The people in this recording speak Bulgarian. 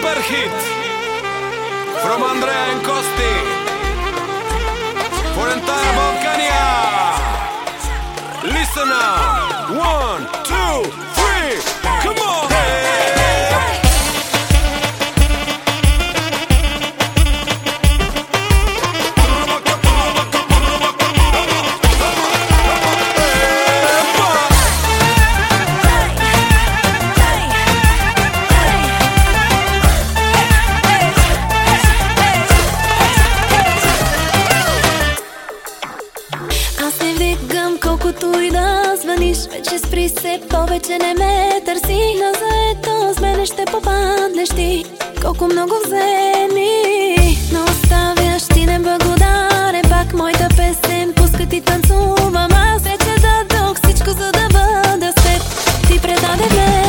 super hit from Andrea and Costi for entire Balkania. Listen now. 1, 2, 3. Come on. Колкото и да звъниш, вече спри се, повече не ме търси. На заето с мене ще попаднеш ти. Колко много вземи, но оставяш ти неблагодарен. Пак моята песен пуска ти танцувам. Аз вече дадох всичко, за да бъда с теб. Ти предаде ме.